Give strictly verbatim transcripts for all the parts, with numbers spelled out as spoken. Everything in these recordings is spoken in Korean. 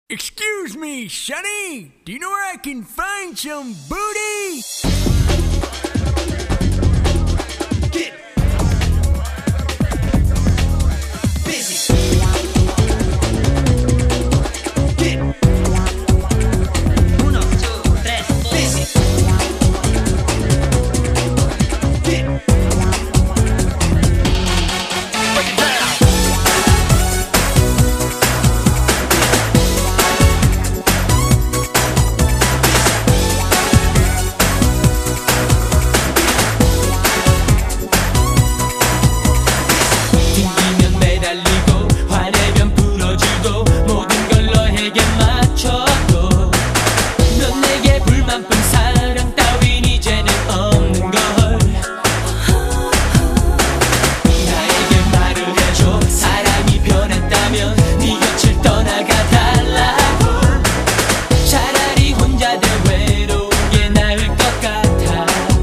Excuse me, Sonny. Do you know where I can find some booty? Get busy. Get Uno, two, tres, four. busy. Get break it down. 튕기면 매달리고 화내면 풀어주고 모든 걸 너에게 맞춰도 넌 내게 불만뿐 사랑 따윈 이제는 없는 걸 나에게 말을 해줘 사랑이 변했다면 네 곁을 떠나가 달라고 차라리 혼자들 외로운 게 나을 것 같아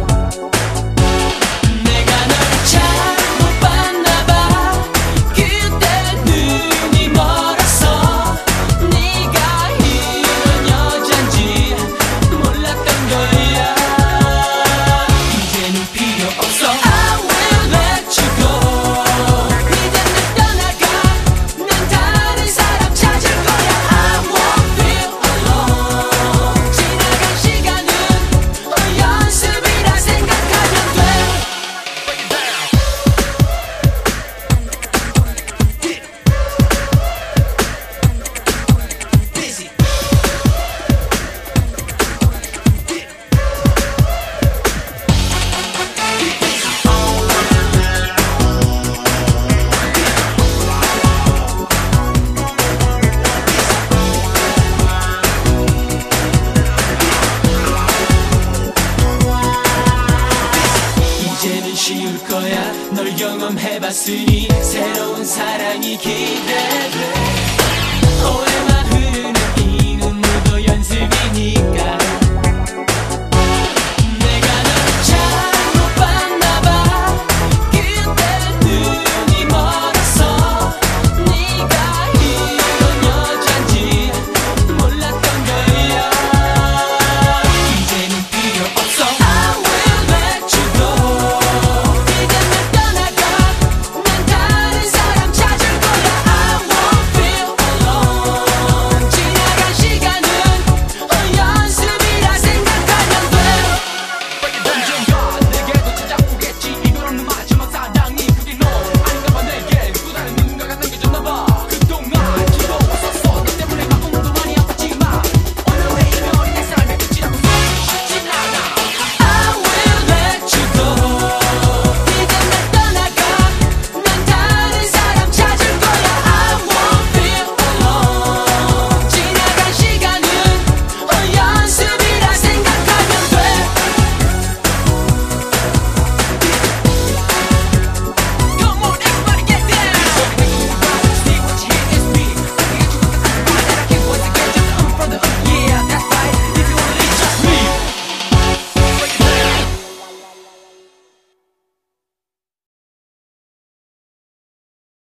내가 널 잘못 봤나봐 그때 눈이 멀었어 네가 이런 여잔지 몰랐던 거야 이제는 필요 없어 I will let you go 이젠 날 떠나가 난 다른 사람 찾을 거야 I won't feel alone 지나간 시간은 어, 연습이라 생각하면 돼 Busy. 이제는 쉬울 거야 널 경험해봤으니